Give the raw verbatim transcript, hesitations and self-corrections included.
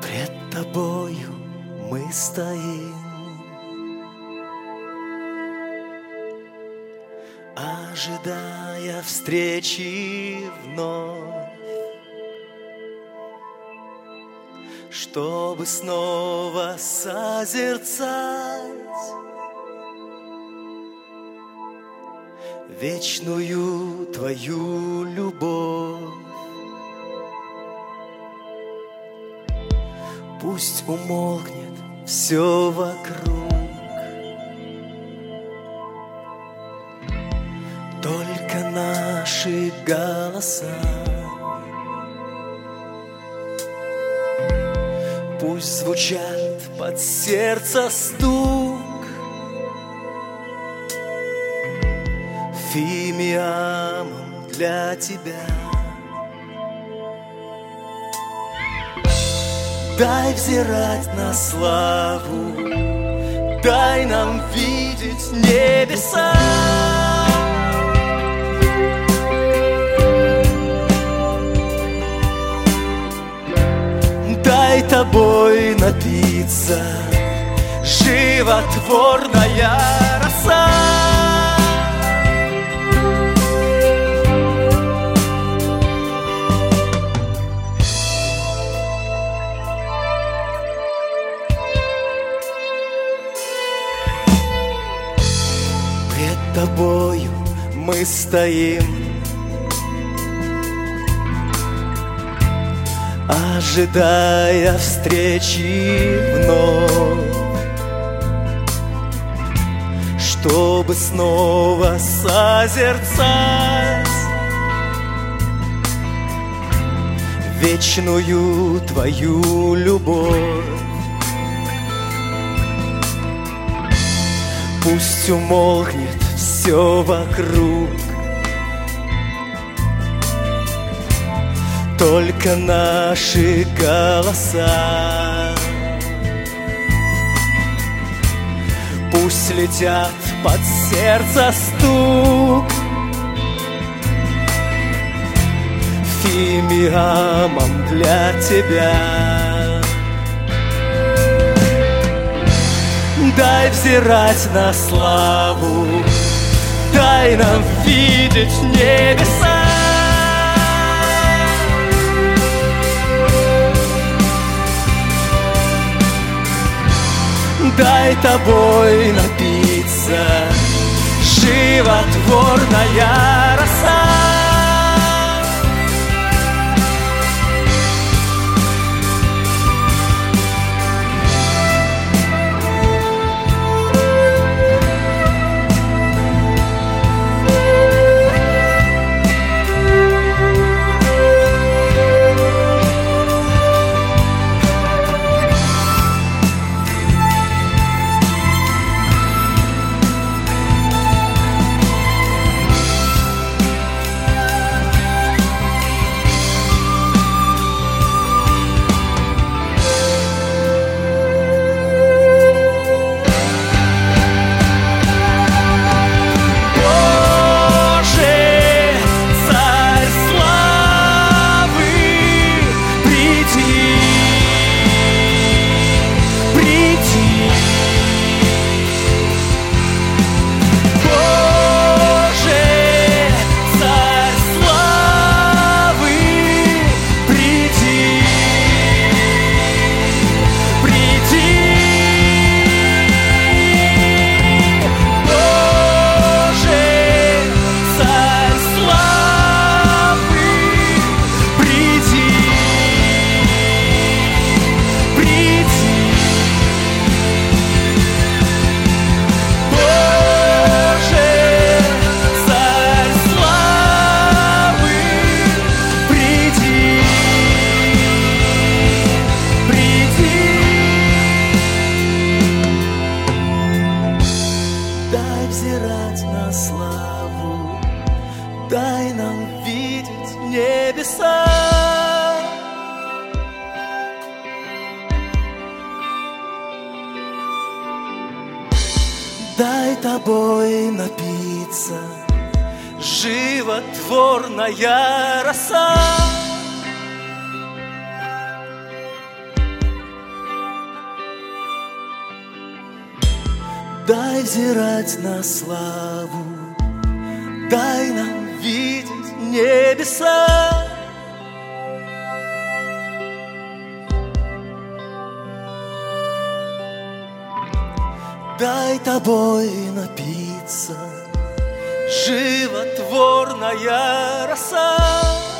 Пред тобою мы стоим, ожидая встречи вновь, чтобы снова созерцать вечную твою любовь. Пусть умолкнет все вокруг, только наши голоса. Пусть звучат под сердце стук фимиамом для тебя. Дай взирать на славу, дай нам видеть небеса. Дай тобой напиться, животворная роса. Пред тобою мы стоим, ожидая встречи вновь, чтобы снова созерцать вечную твою любовь. Пусть умолкнет все вокруг, только наши голоса. Пусть летят под сердце стук фимиамом для тебя. Дай взирать на славу, дай нам видеть небеса. Дай тобой напиться, животворная роса. Взирать на славу, дай нам видеть небеса. Дай тобой напиться, животворная роса. дай взирать на славу, дай нам видеть небеса. Дай тобой напиться, животворная роса.